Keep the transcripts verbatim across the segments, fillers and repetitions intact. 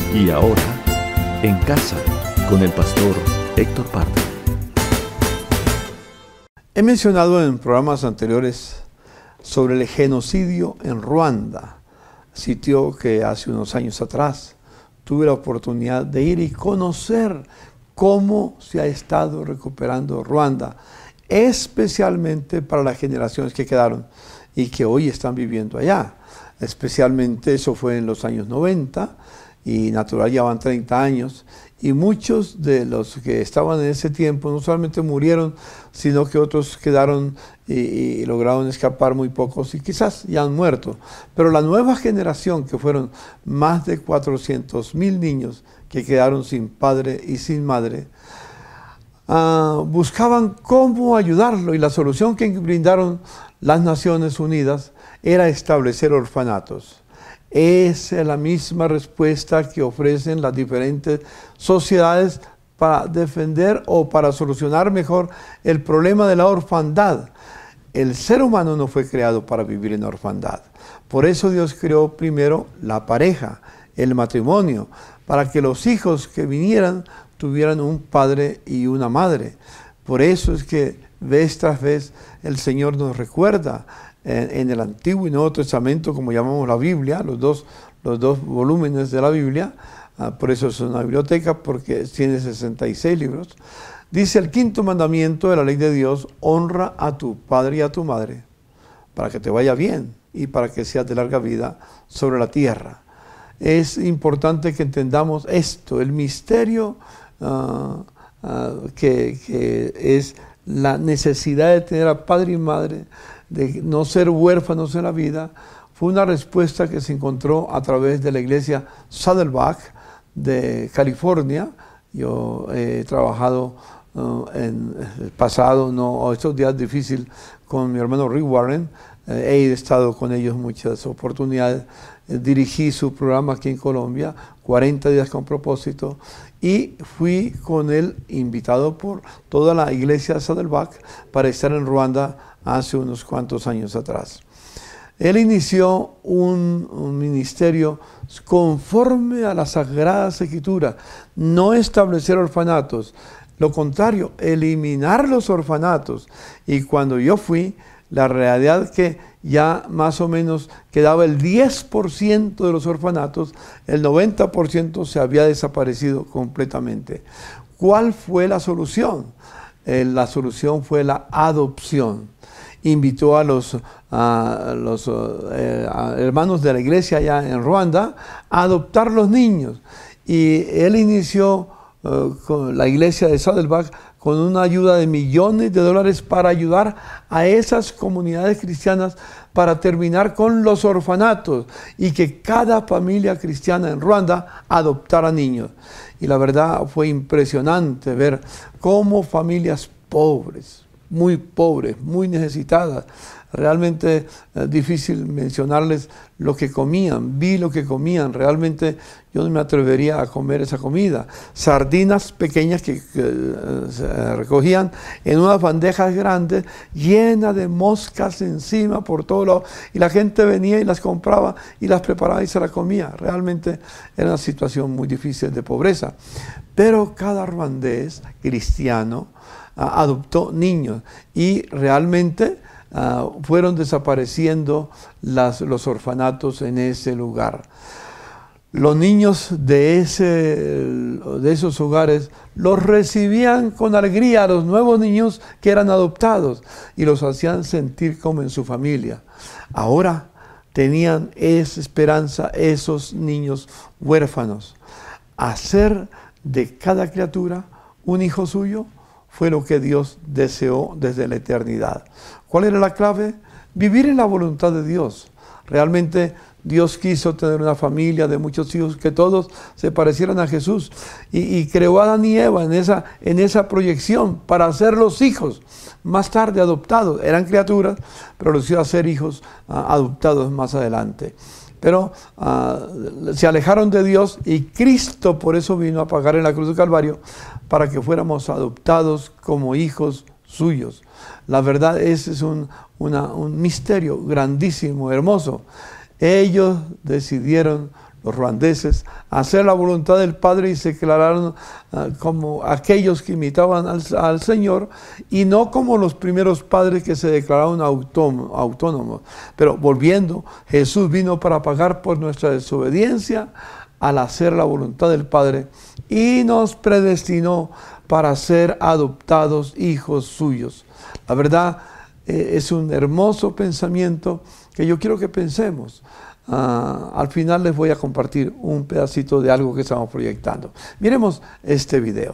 Y ahora, en casa, con el pastor Héctor Pardo. He mencionado en programas anteriores sobre el genocidio en Ruanda, sitio que hace unos años atrás tuve la oportunidad de ir y conocer cómo se ha estado recuperando Ruanda, especialmente para las generaciones que quedaron y que hoy están viviendo allá. Especialmente eso fue en los años noventa y natural ya van treinta años, y muchos de los que estaban en ese tiempo no solamente murieron, sino que otros quedaron y, y lograron escapar, muy pocos, y quizás ya han muerto. Pero la nueva generación, que fueron más de cuatrocientos mil niños que quedaron sin padre y sin madre, uh, buscaban cómo ayudarlo, y la solución que brindaron las Naciones Unidas era establecer orfanatos. Esa es la misma respuesta que ofrecen las diferentes sociedades para defender o para solucionar mejor el problema de la orfandad. El ser humano no fue creado para vivir en orfandad. Por eso Dios creó primero la pareja, el matrimonio, para que los hijos que vinieran tuvieran un padre y una madre. Por eso es que vez tras vez el Señor nos recuerda en, en el Antiguo y Nuevo Testamento, como llamamos la Biblia, los dos, los dos volúmenes de la Biblia, uh, por eso es una biblioteca, porque tiene sesenta y seis libros. Dice el quinto mandamiento de la ley de Dios: honra a tu padre y a tu madre, para que te vaya bien y para que seas de larga vida sobre la tierra. Es importante que entendamos esto, el misterio uh, uh, que, que es la necesidad de tener a padre y madre, de no ser huérfanos en la vida. Fue una respuesta que se encontró a través de la iglesia Saddleback de California. Yo he trabajado uh, en el pasado, no, estos días difíciles, con mi hermano Rick Warren. Eh, he estado con ellos muchas oportunidades. Eh, dirigí su programa aquí en Colombia, cuarenta días con propósito, y fui con él invitado por toda la iglesia Saddleback para estar en Ruanda hace unos cuantos años atrás. Él inició un, un ministerio conforme a las Sagradas Escrituras, no establecer orfanatos, lo contrario, eliminar los orfanatos. Y cuando yo fui, la realidad que ya más o menos quedaba el diez por ciento de los orfanatos, el noventa por ciento se había desaparecido completamente. ¿Cuál fue la solución? Eh, la solución fue la adopción. Invitó a los, a los eh, a hermanos de la iglesia allá en Ruanda a adoptar los niños. Y él inició uh, con la iglesia de Saddleback con una ayuda de millones de dólares para ayudar a esas comunidades cristianas para terminar con los orfanatos y que cada familia cristiana en Ruanda adoptara niños. Y la verdad fue impresionante ver cómo familias pobres, muy pobres, muy necesitadas, realmente eh, difícil mencionarles lo que comían. Vi lo que comían, realmente yo no me atrevería a comer esa comida. Sardinas pequeñas que, que eh, se recogían en unas bandejas grandes llenas de moscas encima por todos lados, y la gente venía y las compraba y las preparaba y se las comía. Realmente era una situación muy difícil de pobreza. Pero cada ruandés cristiano uh, adoptó niños, y realmente Uh, fueron desapareciendo las, los orfanatos en ese lugar. Los niños de, ese, de esos hogares los recibían con alegría a los nuevos niños que eran adoptados y los hacían sentir como en su familia. Ahora tenían esa esperanza esos niños huérfanos. Hacer de cada criatura un hijo suyo fue lo que Dios deseó desde la eternidad. ¿Cuál era la clave? Vivir en la voluntad de Dios. Realmente Dios quiso tener una familia de muchos hijos que todos se parecieran a Jesús, y, y creó a Adán y Eva en esa, en esa proyección para hacer los hijos más tarde adoptados. Eran criaturas, pero los iba a ser hijos uh, adoptados más adelante. Pero uh, se alejaron de Dios, y Cristo por eso vino a pagar en la cruz del Calvario para que fuéramos adoptados como hijos suyos. La verdad, ese es un, una, un misterio grandísimo, hermoso. Ellos decidieron los ruandeses, a hacer la voluntad del Padre y se declararon uh, como aquellos que imitaban al, al Señor y no como los primeros padres que se declararon autónomos, autónomos. Pero volviendo, Jesús vino para pagar por nuestra desobediencia al hacer la voluntad del Padre y nos predestinó para ser adoptados hijos suyos. La verdad, eh, es un hermoso pensamiento que yo quiero que pensemos. Uh, al final les voy a compartir un pedacito de algo que estamos proyectando. Miremos este video.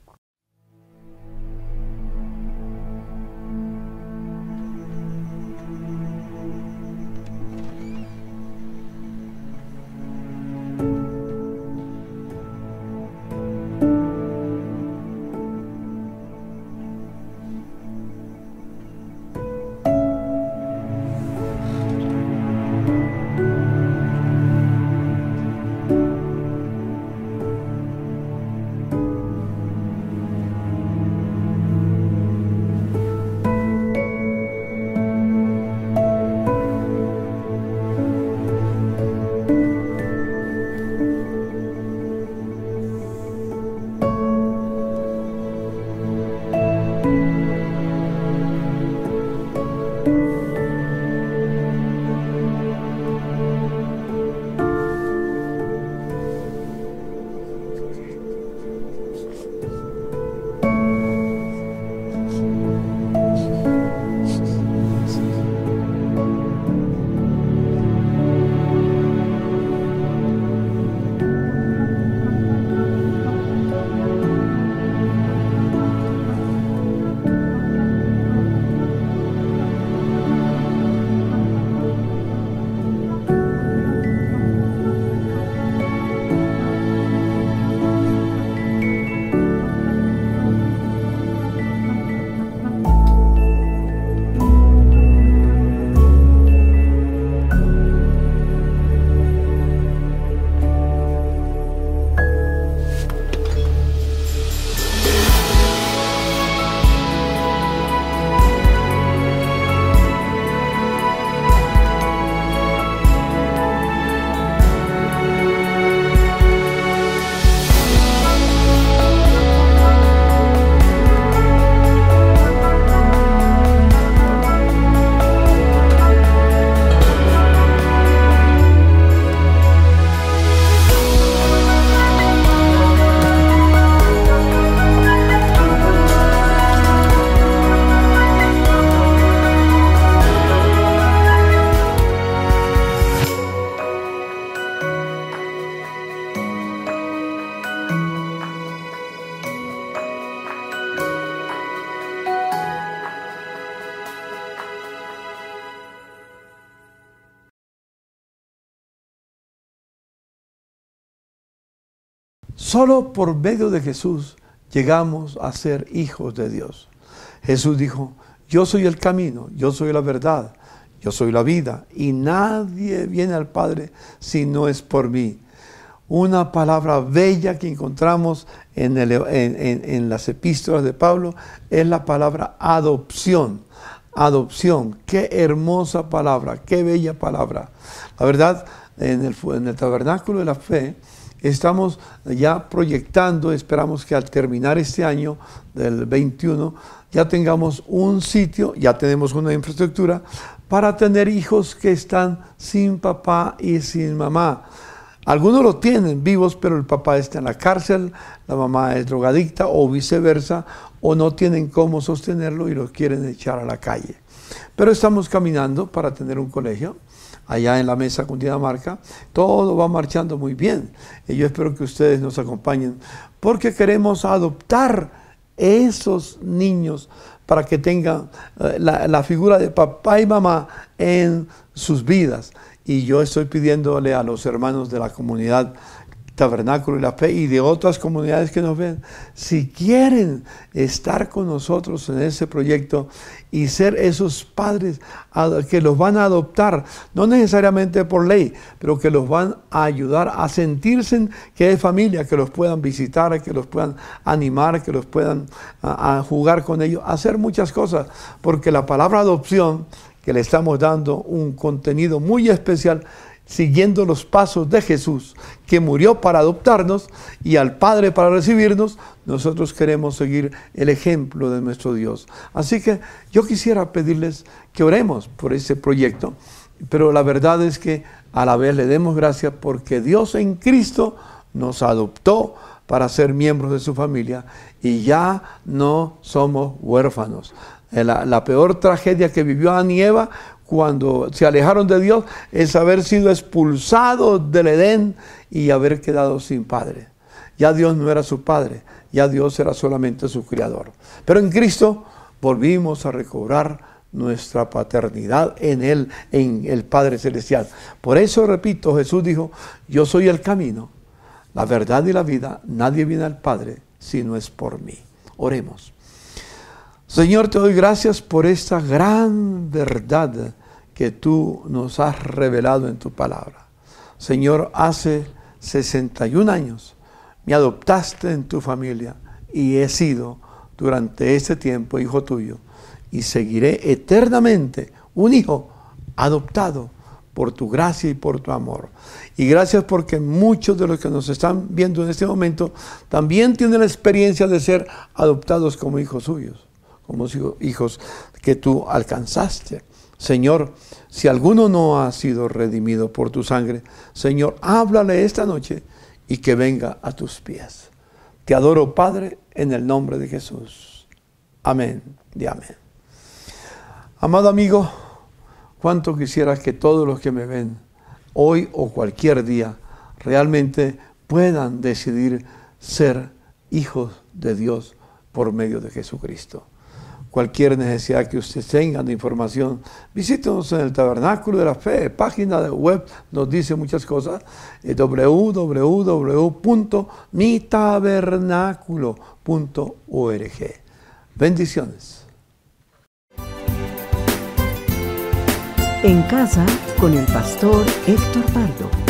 Solo por medio de Jesús llegamos a ser hijos de Dios. Jesús dijo, yo soy el camino, yo soy la verdad, yo soy la vida, y nadie viene al Padre si no es por mí. Una palabra bella que encontramos en, el, en, en, en las epístolas de Pablo es la palabra adopción. Adopción, qué hermosa palabra, qué bella palabra. La verdad, en el, en el Tabernáculo de la Fe, estamos ya proyectando, esperamos que al terminar este año del veintiuno, ya tengamos un sitio, ya tenemos una infraestructura para tener hijos que están sin papá y sin mamá. Algunos lo tienen vivos, pero el papá está en la cárcel, la mamá es drogadicta o viceversa, o no tienen cómo sostenerlo y los quieren echar a la calle. Pero estamos caminando para tener un colegio allá en la Mesa Cundinamarca. Todo va marchando muy bien. Y yo espero que ustedes nos acompañen porque queremos adoptar esos niños para que tengan uh, la, la figura de papá y mamá en sus vidas. Y yo estoy pidiéndole a los hermanos de la comunidad Tabernáculo y la Fe y de otras comunidades que nos ven, si quieren estar con nosotros en ese proyecto y ser esos padres que los van a adoptar, no necesariamente por ley, pero que los van a ayudar a sentirse que es familia, que los puedan visitar, que los puedan animar, que los puedan a, a jugar con ellos, hacer muchas cosas, porque la palabra adopción, que le estamos dando un contenido muy especial, siguiendo los pasos de Jesús, que murió para adoptarnos, y al Padre para recibirnos, nosotros queremos seguir el ejemplo de nuestro Dios. Así que yo quisiera pedirles que oremos por este proyecto, pero la verdad es que a la vez le demos gracias porque Dios en Cristo nos adoptó para ser miembros de su familia y ya no somos huérfanos. La, la peor tragedia que vivió Adán y Eva cuando se alejaron de Dios es haber sido expulsados del Edén y haber quedado sin padre. Ya Dios no era su padre, ya Dios era solamente su criador. Pero en Cristo volvimos a recobrar nuestra paternidad en Él, en el Padre Celestial. Por eso, repito, Jesús dijo, yo soy el camino, la verdad y la vida. Nadie viene al Padre si no es por mí. Oremos. Señor, te doy gracias por esta gran verdad que tú nos has revelado en tu palabra. Señor, hace sesenta y un años me adoptaste en tu familia y he sido durante este tiempo hijo tuyo y seguiré eternamente un hijo adoptado por tu gracia y por tu amor. Y gracias porque muchos de los que nos están viendo en este momento también tienen la experiencia de ser adoptados como hijos suyos, como hijos que tú alcanzaste. Señor, si alguno no ha sido redimido por tu sangre, Señor, háblale esta noche y que venga a tus pies. Te adoro, Padre, en el nombre de Jesús. Amén y amén. Amado amigo, cuánto quisiera que todos los que me ven hoy o cualquier día realmente puedan decidir ser hijos de Dios por medio de Jesucristo. Cualquier necesidad que usted tenga de información, visítenos en el Tabernáculo de la Fe, página de web, nos dice muchas cosas, eh, w w w punto mi tabernáculo punto org. Bendiciones. En casa con el pastor Héctor Pardo.